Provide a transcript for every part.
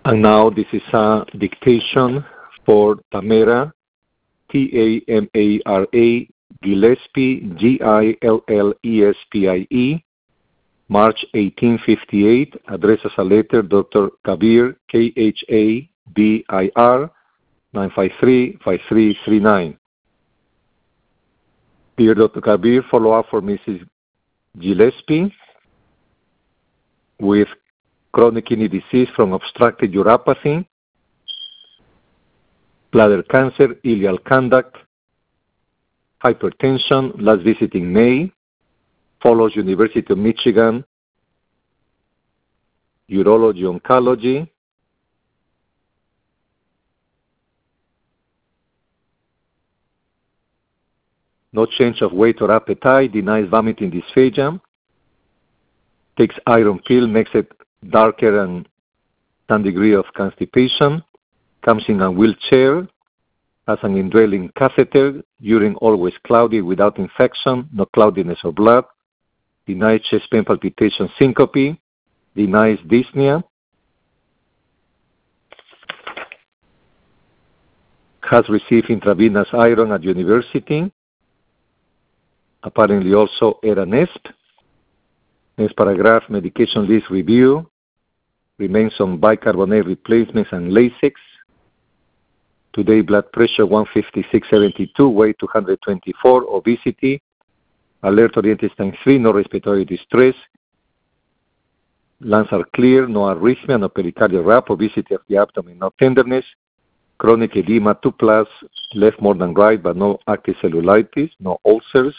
And now this is a dictation for Tamara, Tamara Gillespie, Gillespie, March 1858, addresses a letter, Dr. Kabir, Khabir, 953-5339. Dear Dr. Kabir, follow up for Mrs. Gillespie with chronic kidney disease from obstructed uropathy, bladder cancer, ileal conduct, hypertension, last visit in May, follows University of Michigan, urology, oncology, no change of weight or appetite, denies vomiting dysphagia, takes iron pill, makes it darker and some degree of constipation, comes in a wheelchair, has an indwelling catheter, urine always cloudy without infection, no cloudiness or blood, denies chest pain, palpitation, syncope, denies dyspnea, has received intravenous iron at university, apparently also Eranesp. Next paragraph, medication list review, remains on bicarbonate replacements and Lasix. Today, blood pressure 156/72, weight 224, obesity, alert oriented stage 3, no respiratory distress, lungs are clear, no arrhythmia, no pericardial rap, obesity of the abdomen, no tenderness, chronic edema 2+, left more than right, but no active cellulitis, no ulcers.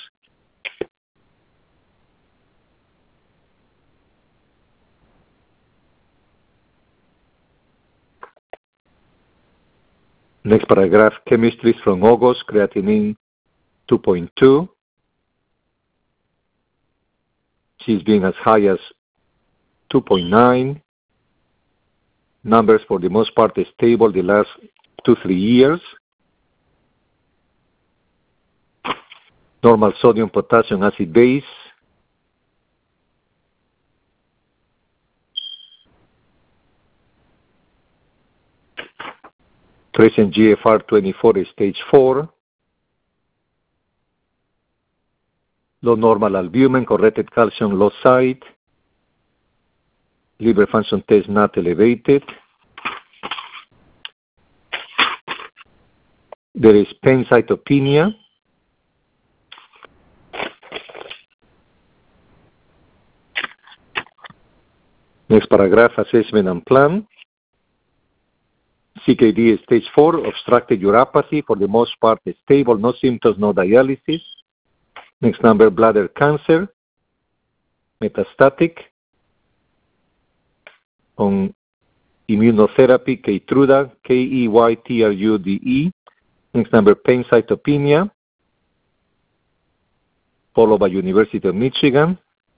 Next paragraph, chemistry from August, creatinine 2.2. She's being as high as 2.9. Numbers for the most part stable the last 2-3 years. Normal sodium, potassium, acid, base. Present GFR 24 is stage 4. Low normal albumin, corrected calcium, low side. Liver function test not elevated. There is pancytopenia. Next paragraph, assessment and plan. CKD is stage 4, obstructed uropathy, for the most part stable, no symptoms, no dialysis. Next number, bladder cancer, metastatic, on immunotherapy, Keytruda, Keytrude. Next number, pancytopenia, followed by University of Michigan.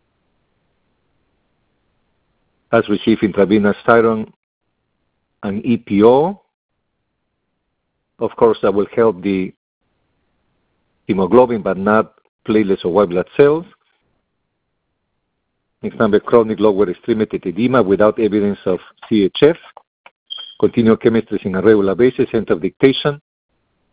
Has received intravenous iron and EPO. Of course, that will help the hemoglobin, but not platelets or white blood cells. Next number, chronic lower extremity edema without evidence of CHF. Continue chemistry on a regular basis, end of dictation.